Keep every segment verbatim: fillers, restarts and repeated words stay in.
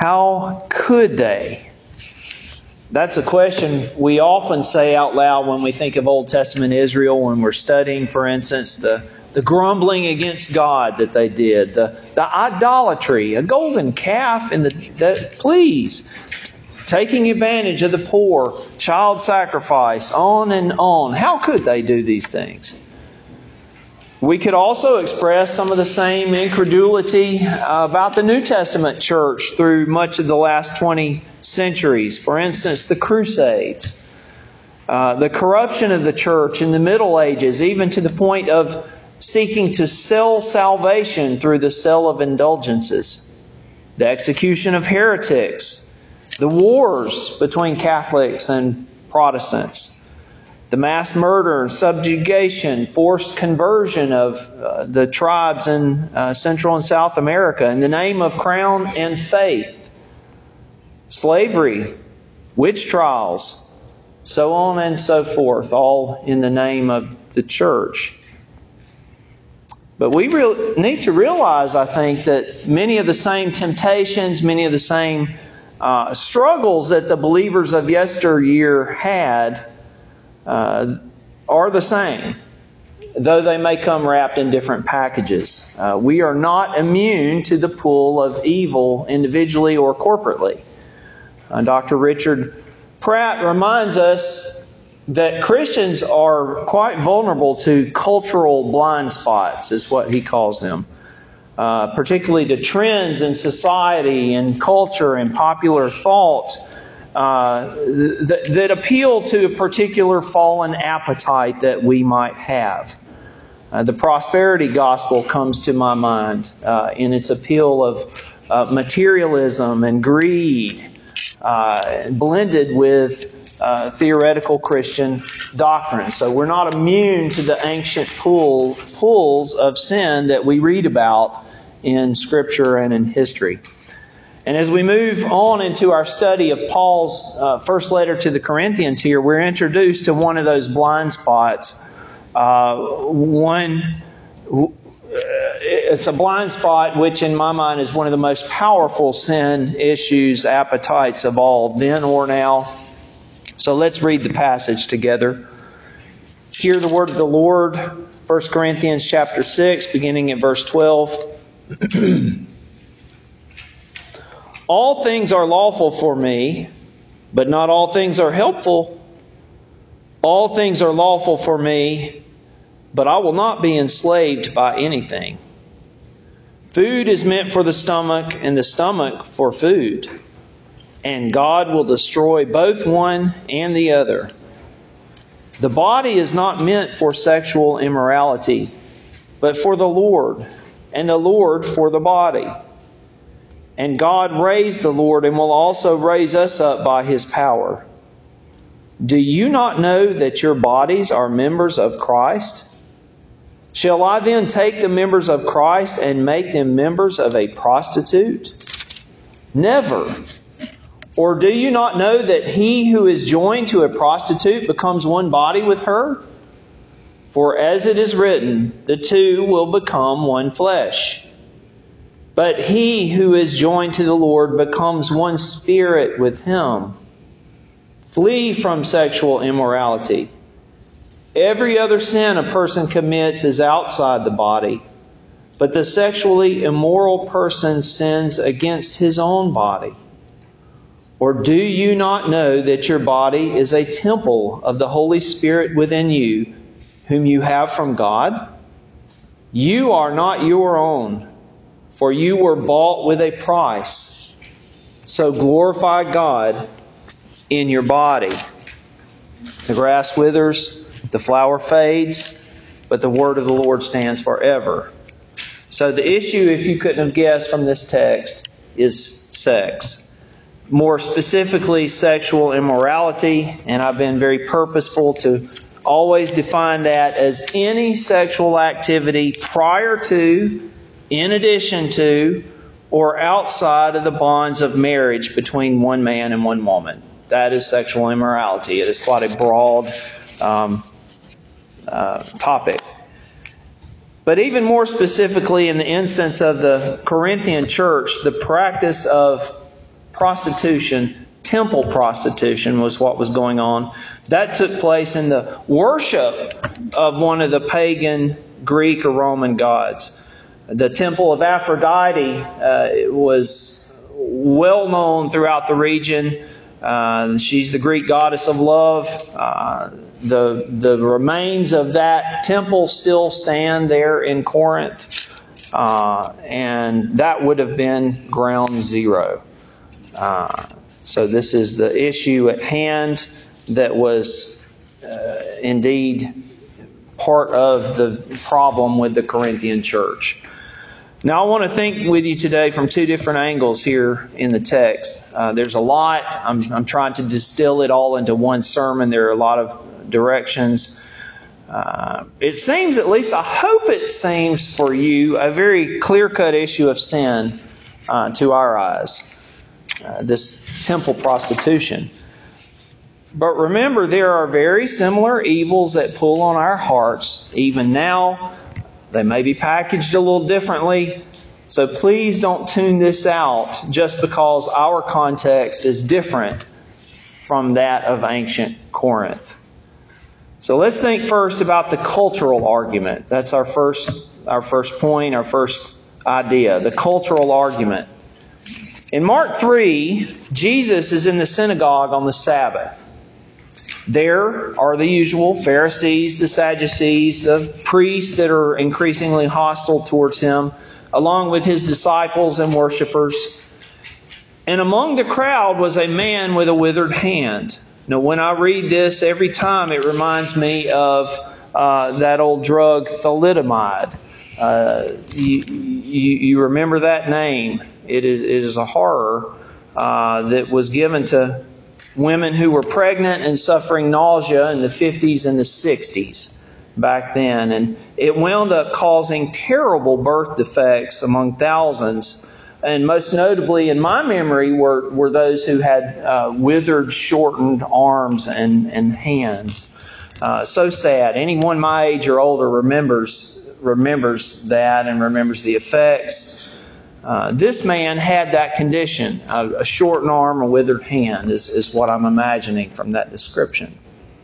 How could they? That's a question we often say out loud when we think of Old Testament Israel, when we're studying, for instance, the, the grumbling against God that they did, the, the idolatry, a golden calf in the, the please, taking advantage of the poor, child sacrifice, on and on. How could they do these things? We could also express some of the same incredulity uh, about the New Testament church through much of the last twenty centuries. For instance, the Crusades, uh, the corruption of the church in the Middle Ages, even to the point of seeking to sell salvation through the sale of indulgences, the execution of heretics, the wars between Catholics and Protestants, the mass murder, subjugation, forced conversion of uh, the tribes in uh, Central and South America in the name of crown and faith, slavery, witch trials, so on and so forth, all in the name of the church. But we re- need to realize, I think, that many of the same temptations, many of the same uh, struggles that the believers of yesteryear had Uh, are the same, though they may come wrapped in different packages. Uh, we are not immune to the pull of evil individually or corporately. Uh, Doctor Richard Pratt reminds us that Christians are quite vulnerable to cultural blind spots, is what he calls them, uh, particularly to trends in society and culture and popular thought Uh, th- that appeal to a particular fallen appetite that we might have. Uh, the prosperity gospel comes to my mind uh, in its appeal of uh, materialism and greed, uh, blended with uh, theoretical Christian doctrine. So we're not immune to the ancient pull, pulls of sin that we read about in Scripture and in history. And as we move on into our study of Paul's uh, first letter to the Corinthians here, we're introduced to one of those blind spots. Uh, one, it's a blind spot which in my mind is one of the most powerful sin issues, appetites of all, then or now. So let's read the passage together. Hear the word of the Lord, First Corinthians chapter six, beginning at verse twelve. All things are lawful for me, but not all things are helpful. All things are lawful for me, but I will not be enslaved by anything. Food is meant for the stomach, and the stomach for food. And God will destroy both one and the other. The body is not meant for sexual immorality, but for the Lord, and the Lord for the body. And God raised the Lord and will also raise us up by His power. Do you not know that your bodies are members of Christ? Shall I then take the members of Christ and make them members of a prostitute? Never. Or do you not know that he who is joined to a prostitute becomes one body with her? For as it is written, the two will become one flesh. But he who is joined to the Lord becomes one spirit with Him. Flee from sexual immorality. Every other sin a person commits is outside the body, but the sexually immoral person sins against his own body. Or do you not know that your body is a temple of the Holy Spirit within you, whom you have from God? You are not your own, for you were bought with a price. So glorify God in your body. The grass withers, the flower fades, but the word of the Lord stands forever. So the issue, if you couldn't have guessed from this text, is sex. More specifically, sexual immorality. And I've been very purposeful to always define that as any sexual activity prior to, in addition to, or outside of the bonds of marriage between one man and one woman. That is sexual immorality. It is quite a broad um, uh, topic. But even more specifically in the instance of the Corinthian church, the practice of prostitution, temple prostitution was what was going on. That took place in the worship of one of the pagan Greek or Roman gods. The temple of Aphrodite uh, was well known throughout the region. Uh, she's the Greek goddess of love. Uh, the the remains of that temple still stand there in Corinth, uh, and that would have been ground zero. Uh, so this is the issue at hand that was uh, indeed part of the problem with the Corinthian church. Now I want to think with you today from two different angles here in the text. Uh, there's a lot. I'm, I'm trying to distill it all into one sermon. There are a lot of directions. Uh, it seems, at least I hope it seems for you, a very clear-cut issue of sin uh, to our eyes. Uh, this temple prostitution. But remember, there are very similar evils that pull on our hearts even now. They may be packaged a little differently. So please don't tune this out just because our context is different from that of ancient Corinth. So let's think first about the cultural argument. That's our first, our first point, our first idea, the cultural argument. In Mark three, Jesus is in the synagogue on the Sabbath. There are the usual Pharisees, the Sadducees, the priests that are increasingly hostile towards Him, along with His disciples and worshipers. And among the crowd was a man with a withered hand. Now, when I read this, every time it reminds me of uh, that old drug, thalidomide. Uh, you, you, you remember that name. It is, it is a horror uh, that was given to women who were pregnant and suffering nausea in the fifties and the sixties back then. And it wound up causing terrible birth defects among thousands. And most notably in my memory were, were those who had uh, withered, shortened arms and, and hands. Uh, so sad. Anyone my age or older remembers remembers that and remembers the effects. Uh, this man had that condition, a, a shortened arm, a withered hand, is, is what I'm imagining from that description.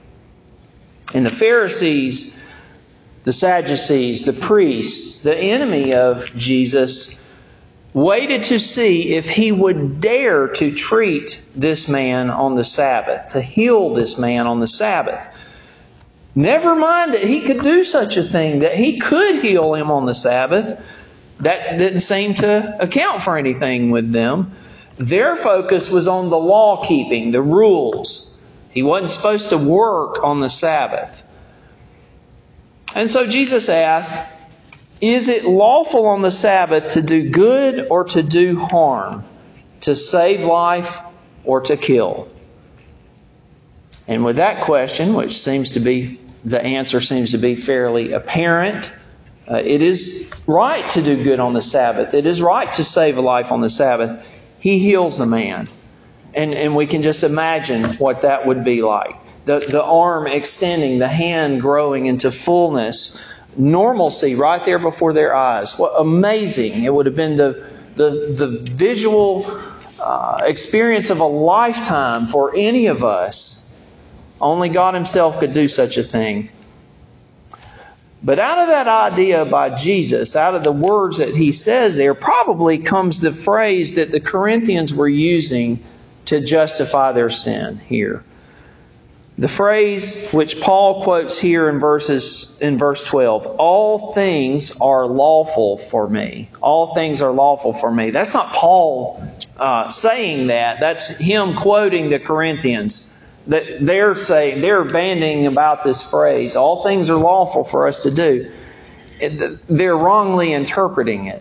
And the Pharisees, the Sadducees, the priests, the enemy of Jesus, waited to see if He would dare to treat this man on the Sabbath, to heal this man on the Sabbath. Never mind that He could do such a thing, that He could heal him on the Sabbath. That didn't seem to account for anything with them. Their focus was on the law keeping, the rules. He wasn't supposed to work on the Sabbath. And so Jesus asked, is it lawful on the Sabbath to do good or to do harm? To save life or to kill? And with that question, which seems to be, the answer seems to be fairly apparent, Uh, it is right to do good on the Sabbath. It is right to save a life on the Sabbath. He heals the man. And, and we can just imagine what that would be like. The, the arm extending, the hand growing into fullness, normalcy right there before their eyes. What amazing. It would have been the, the, the visual uh, experience of a lifetime for any of us. Only God Himself could do such a thing. But out of that idea by Jesus, out of the words that He says there, probably comes the phrase that the Corinthians were using to justify their sin here. The phrase which Paul quotes here in verses in verse twelve, all things are lawful for me. All things are lawful for me. That's not Paul uh, saying that. That's him quoting the Corinthians. That they're saying, they're bandying about this phrase, all things are lawful for us to do. They're wrongly interpreting it.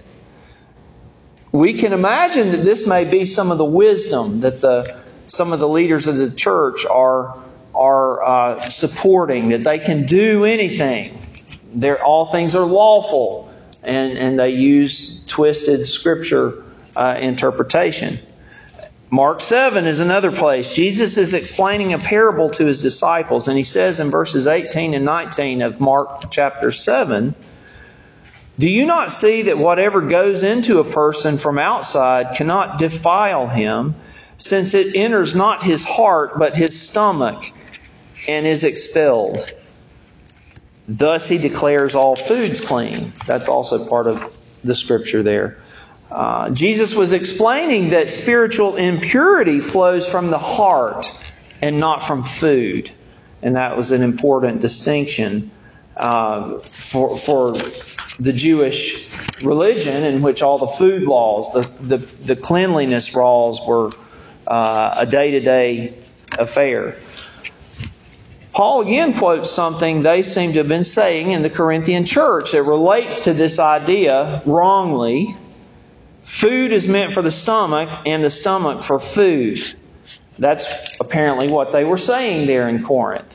We can imagine that this may be some of the wisdom that the some of the leaders of the church are are uh, supporting, that they can do anything. They're, all things are lawful, and and they use twisted Scripture uh, interpretation. Mark seven is another place. Jesus is explaining a parable to His disciples, and He says in verses eighteen and nineteen of Mark chapter seven, do you not see that whatever goes into a person from outside cannot defile him, since it enters not his heart, but his stomach, and is expelled. Thus he declares all foods clean. That's also part of the scripture there. Uh, Jesus was explaining that spiritual impurity flows from the heart and not from food. And that was an important distinction uh, for, for the Jewish religion, in which all the food laws, the, the, the cleanliness laws were uh, a day-to-day affair. Paul again quotes something they seem to have been saying in the Corinthian church that relates to this idea wrongly. Food is meant for the stomach, and the stomach for food. That's apparently what they were saying there in Corinth.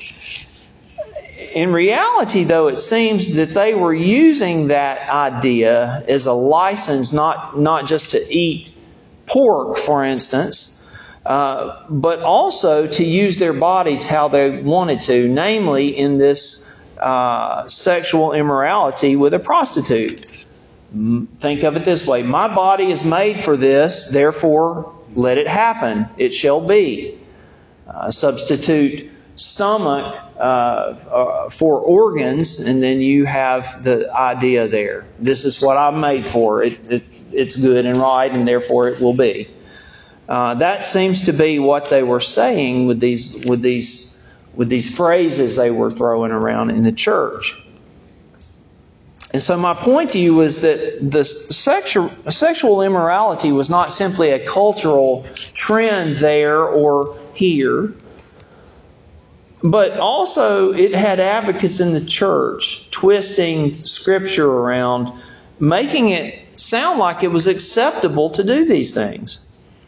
In reality, though, it seems that they were using that idea as a license not, not just to eat pork, for instance, uh, but also to use their bodies how they wanted to, namely in this uh, sexual immorality with a prostitute. Think of it this way. My body is made for this, therefore let it happen. It shall be. Uh, substitute stomach uh, uh, for organs, and then you have the idea there. This is what I'm made for. It, it, it's good and right, and therefore it will be. Uh, that seems to be what they were saying with these with these with these phrases they were throwing around in the church. And so my point to you is that the sexual sexual immorality was not simply a cultural trend there or here, but also it had advocates in the church twisting Scripture around, making it sound like it was acceptable to do these things.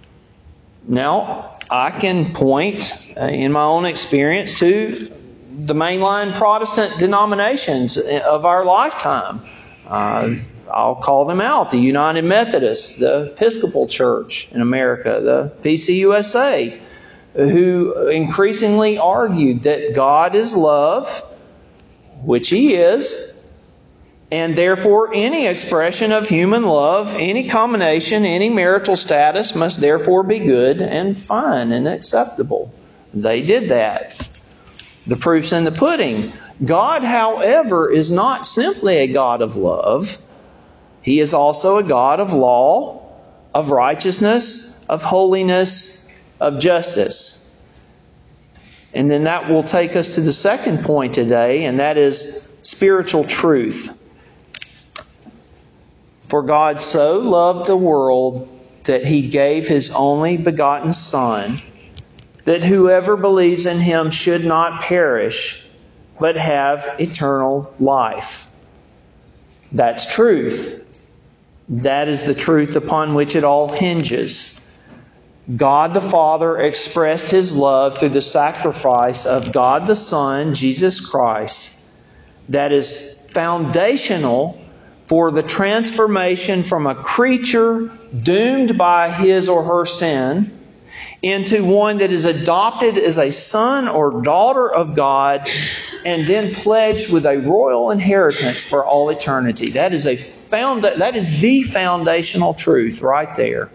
Now, I can point, uh, in my own experience, to the mainline Protestant denominations of our lifetime. Uh, I'll call them out. The United Methodists, the Episcopal Church in America, the P C U S A, who increasingly argued that God is love, which He is, and therefore any expression of human love, any combination, any marital status must therefore be good and fine and acceptable. They did that. The proof's in the pudding. God, however, is not simply a God of love. He is also a God of law, of righteousness, of holiness, of justice. And then that will take us to the second point today, and that is spiritual truth. For God so loved the world that He gave His only begotten Son, that whoever believes in Him should not perish, but have eternal life. That's truth. That is the truth upon which it all hinges. God the Father expressed His love through the sacrifice of God the Son, Jesus Christ, that is foundational for the transformation from a creature doomed by his or her sin into one that is adopted as a son or daughter of God and then pledged with a royal inheritance for all eternity. That is a found, that is the foundational truth right there.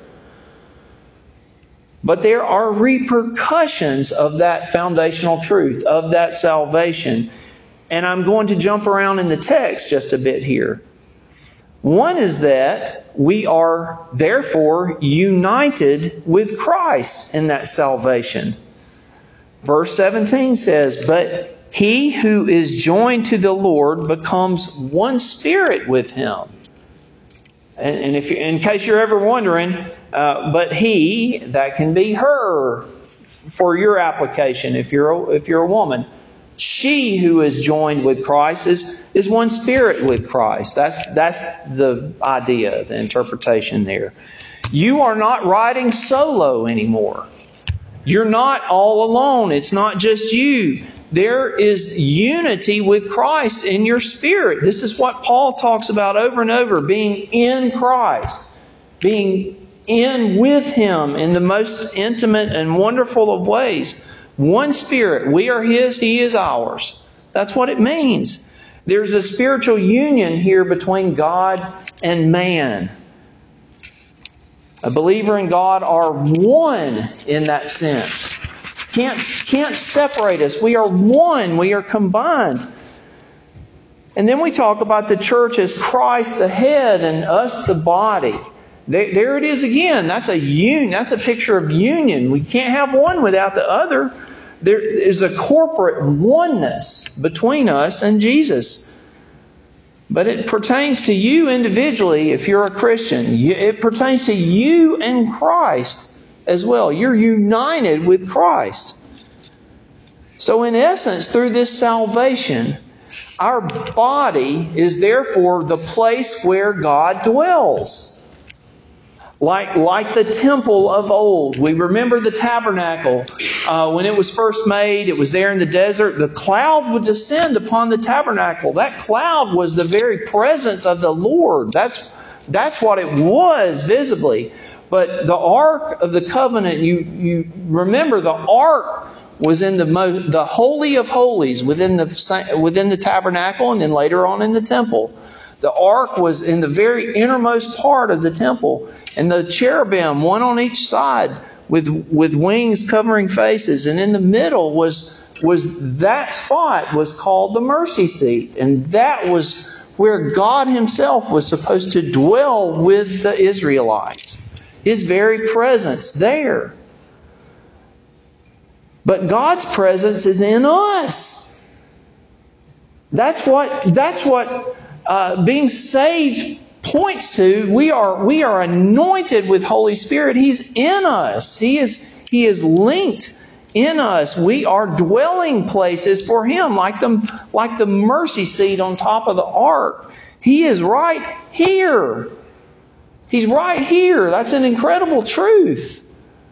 But there are repercussions of that foundational truth, of that salvation. And I'm going to jump around in the text just a bit here. One is that we are therefore united with Christ in that salvation. Verse seventeen says, "But he who is joined to the Lord becomes one spirit with Him." And, and if you, in case you're ever wondering, uh, but he, that can be her for your application if you're a, if you're a woman. She who is joined with Christ is, is one spirit with Christ. That's, that's the idea, the interpretation there. You are not riding solo anymore. You're not all alone. It's not just you. There is unity with Christ in your spirit. This is what Paul talks about over and over, being in Christ, being in with Him in the most intimate and wonderful of ways. One Spirit. We are His, He is ours. That's what it means. There's a spiritual union here between God and man. A believer in God are one in that sense. Can't, can't separate us. We are one. We are combined. And then we talk about the church as Christ the head and us the body. There, there it is again. That's a union. That's a picture of union. We can't have one without the other. There is a corporate oneness between us and Jesus. But it pertains to you individually if you're a Christian. It pertains to you and Christ as well. You're united with Christ. So in essence, through this salvation, our body is therefore the place where God dwells. Like, like the temple of old. We remember the tabernacle. Uh, when it was first made, it was there in the desert. The cloud would descend upon the tabernacle. That cloud was the very presence of the Lord. That's, that's what it was visibly. But the Ark of the Covenant, you, you remember the Ark was in the most, the Holy of Holies within the, within the tabernacle and then later on in the temple. The ark was in the very innermost part of the temple. And the cherubim, one on each side, with with wings covering faces. And in the middle was, was that spot was called the mercy seat. And that was where God Himself was supposed to dwell with the Israelites. His very presence there. But God's presence is in us. That's what, that's what uh, being saved points to. We are, we are anointed with Holy Spirit. He's in us. He is, He is linked in us. We are dwelling places for Him, like the, like the mercy seat on top of the ark. He is right here. He's right here. That's an incredible truth.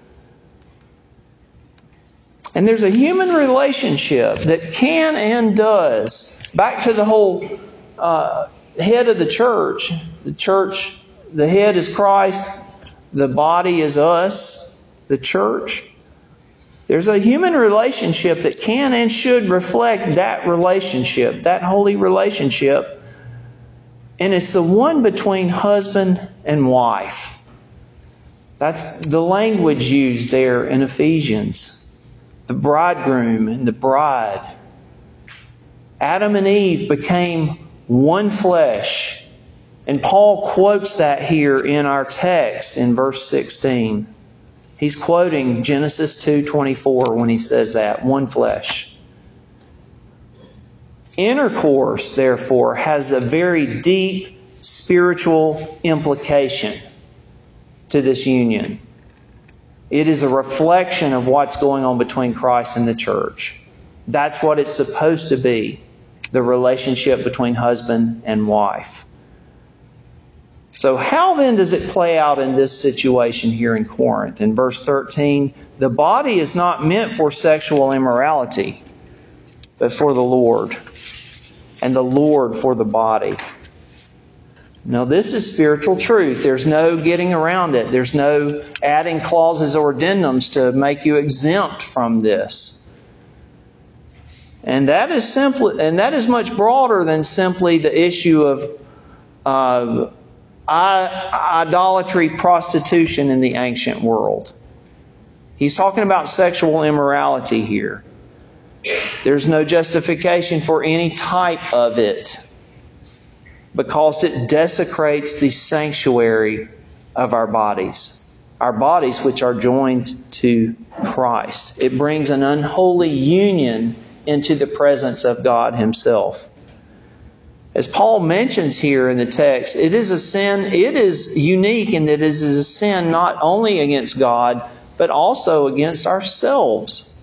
And there's a human relationship that can and does. Back to the whole uh, head of the church. The church, the head is Christ. The body is us, the church. There's a human relationship that can and should reflect that relationship, that holy relationship. And it's the one between husband and wife. That's the language used there in Ephesians. The bridegroom and the bride. Adam and Eve became one flesh. And Paul quotes that here in our text in verse sixteen. He's quoting Genesis two twenty-four when he says that, one flesh. Intercourse, therefore, has a very deep spiritual implication to this union. It is a reflection of what's going on between Christ and the church. That's what it's supposed to be, the relationship between husband and wife. So how then does it play out in this situation here in Corinth? In verse thirteen, the body is not meant for sexual immorality, but for the Lord, and the Lord for the body. Now, this is spiritual truth. There's no getting around it. There's no adding clauses or addendums to make you exempt from this. And that is simply, and that is much broader than simply the issue of uh, idolatry, prostitution in the ancient world. He's talking about sexual immorality here. There's no justification for any type of it, because it desecrates the sanctuary of our bodies. Our bodies which are joined to Christ. It brings an unholy union into the presence of God Himself. As Paul mentions here in the text, it is a sin, it is unique in that it is a sin not only against God, but also against ourselves.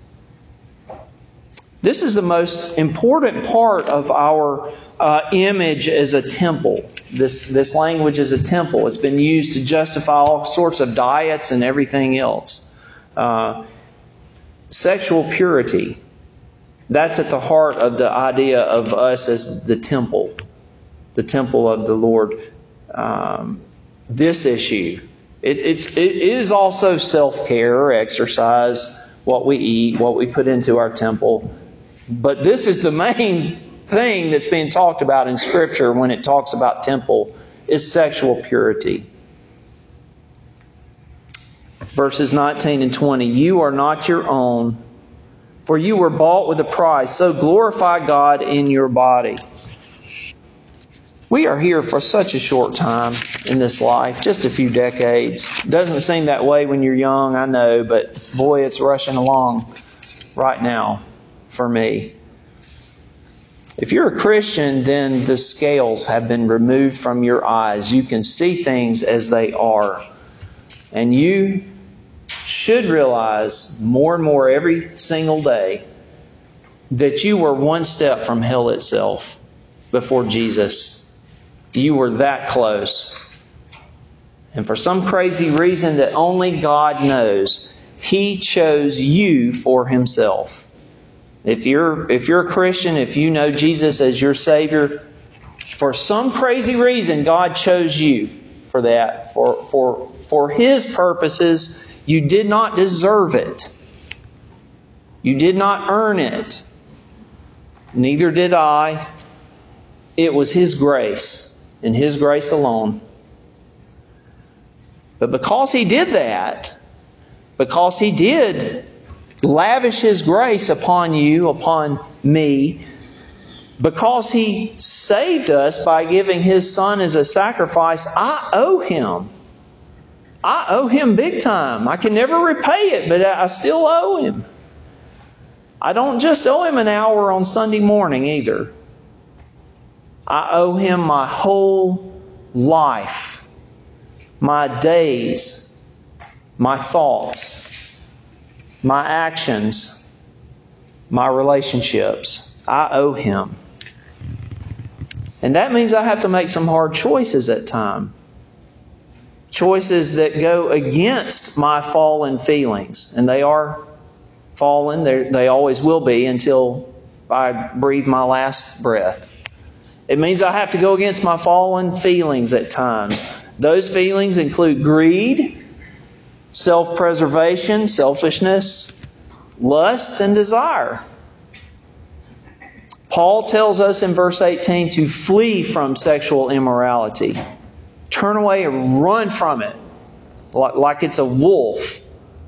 This is the most important part of our uh, image as a temple. This, this language is a temple. It's been used to justify all sorts of diets and everything else. Uh, sexual purity. That's at the heart of the idea of us as the temple. The temple of the Lord. Um, this issue. It, it's, it is also self-care or exercise. What we eat, what we put into our temple. But this is the main thing that's being talked about in Scripture when it talks about temple, is sexual purity. verses nineteen and twenty. You are not your own, for you were bought with a price. So glorify God in your body. We are here for such a short time in this life, just a few decades. Doesn't seem that way when you're young, I know, but boy, it's rushing along right now for me. If you're a Christian, then the scales have been removed from your eyes. You can see things as they are. And you should realize more and more every single day that you were one step from hell itself before Jesus. You were that close. And for some crazy reason that only God knows, He chose you for Himself. If you're if you're a Christian, if you know Jesus as your Savior, for some crazy reason God chose you for that, for for for His purposes. You did not deserve it. You did not earn it. Neither did I. It was His grace, and His grace alone. But because He did that, because He did lavish His grace upon you, upon me, because He saved us by giving His Son as a sacrifice, I owe Him. I owe Him big time. I can never repay it, but I still owe Him. I don't just owe Him an hour on Sunday morning either. I owe Him my whole life, my days, my thoughts, my actions, my relationships. I owe Him. And that means I have to make some hard choices at times. Choices that go against my fallen feelings. And they are fallen. They're, they always will be until I breathe my last breath. It means I have to go against my fallen feelings at times. Those feelings include greed, self-preservation, selfishness, lust, and desire. Paul tells us in verse eighteen to flee from sexual immorality. Turn away and run from it like it's a wolf.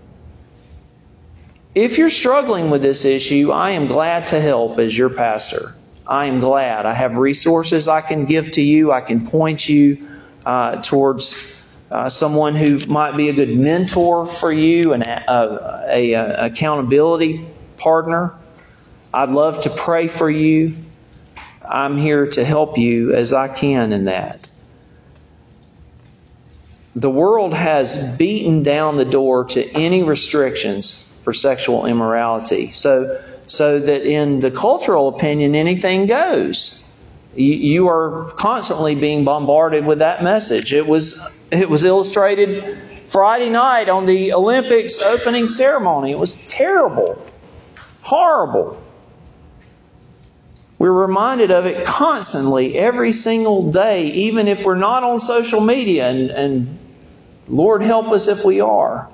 If you're struggling with this issue, I am glad to help as your pastor. I am glad. I have resources I can give to you. I can point you uh, towards uh, someone who might be a good mentor for you, and a, a, a accountability partner. I'd love to pray for you. I'm here to help you as I can in that. The world has beaten down the door to any restrictions for sexual immorality. So, so that in the cultural opinion, anything goes. You, you are constantly being bombarded with that message. It was, it was illustrated Friday night on the Olympics opening ceremony. It was terrible. Horrible. We're reminded of it constantly, every single day, even if we're not on social media, and, and Lord help us if we are.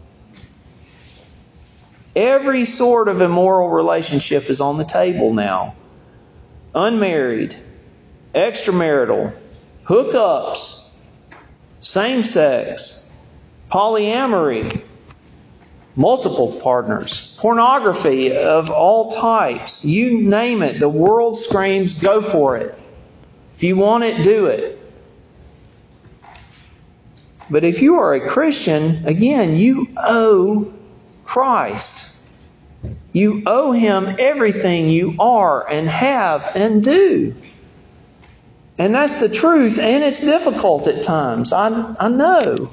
Every sort of immoral relationship is on the table now. Unmarried, extramarital, hookups, same-sex, polyamory, multiple partners, pornography of all types. You name it. The world screams, go for it. If you want it, do it. But if you are a Christian, again, you owe Christ. You owe Him everything you are and have and do. And that's the truth, and it's difficult at times. I, I know.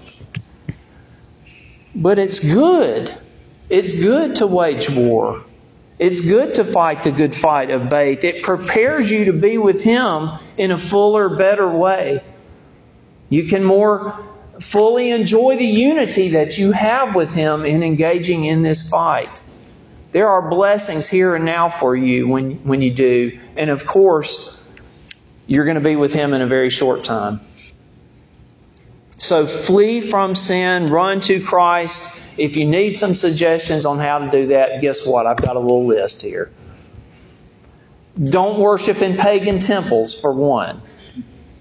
But it's good. It's good to wage war. It's good to fight the good fight of faith. It prepares you to be with Him in a fuller, better way. You can more fully enjoy the unity that you have with Him in engaging in this fight. There are blessings here and now for you when, when you do. And of course, you're going to be with Him in a very short time. So flee from sin, run to Christ. If you need some suggestions on how to do that, guess what? I've got a little list here. Don't worship in pagan temples, for one.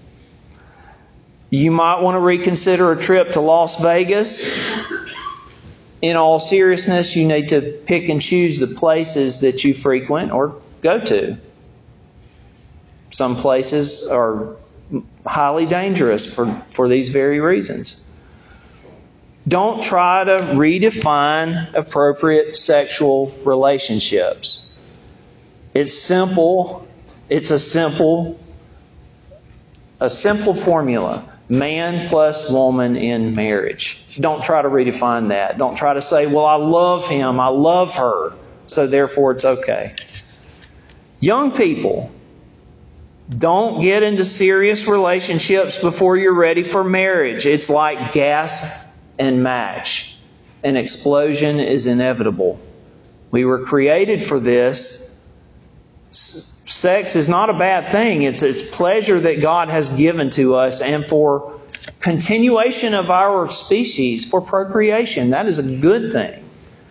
You might want to reconsider a trip to Las Vegas. in all seriousness, you need to pick and choose the places that you frequent or go to. Some places are highly dangerous for, for these very reasons. Don't try to redefine appropriate sexual relationships. It's simple. It's a simple, a simple formula. Man plus woman in marriage. Don't try to redefine that. Don't try to say, well, I love him, I love her, so therefore it's okay. Young people, don't get into serious relationships before you're ready for marriage. It's like gas and match. An explosion is inevitable. We were created for this. Sex is not a bad thing. It's, it's pleasure that God has given to us and for continuation of our species, for procreation. That is a good thing.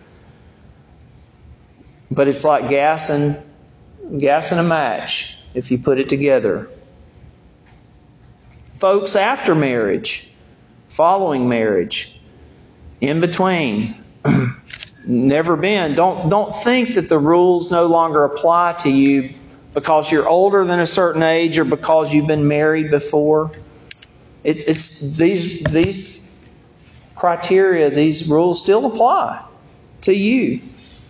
But it's like gas and gas and a match if you put it together. Folks, after marriage, following marriage, in between, never been. Don't don't think that the rules no longer apply to you because you're older than a certain age or because you've been married before. It's it's these these criteria, these rules still apply to you.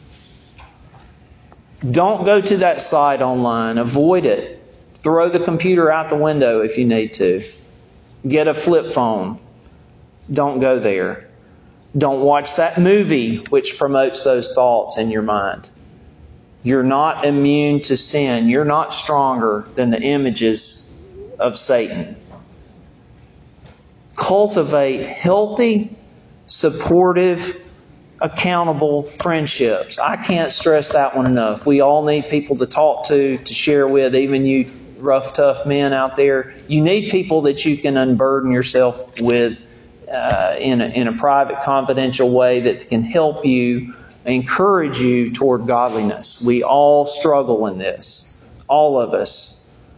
Don't go to that site online. Avoid it. Throw the computer out the window if you need to. Get a flip phone. Don't go there. Don't watch that movie which promotes those thoughts in your mind. You're not immune to sin. You're not stronger than the images of Satan. Cultivate healthy, supportive, accountable friendships. I can't stress that one enough. We all need people to talk to, to share with, even you rough, tough men out there. You need people that you can unburden yourself with uh, in a, in a private, confidential way that can help you, encourage you toward godliness. We all struggle in this. All of us.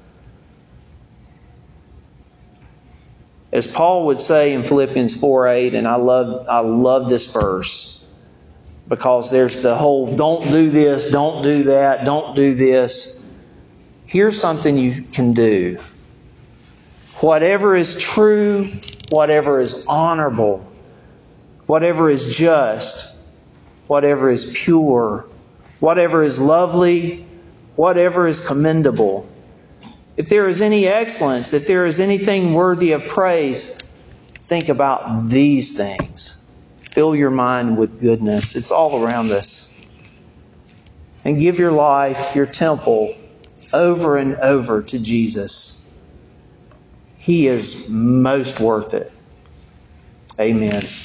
As Paul would say in Philippians four eight, and I love I love this verse, because there's the whole don't do this, don't do that, don't do this. Here's something you can do. Whatever is true, whatever is honorable, whatever is just, whatever is pure, whatever is lovely, whatever is commendable. If there is any excellence, if there is anything worthy of praise, think about these things. Fill your mind with goodness. It's all around us. And give your life, your temple, over and over to Jesus. He is most worth it. Amen.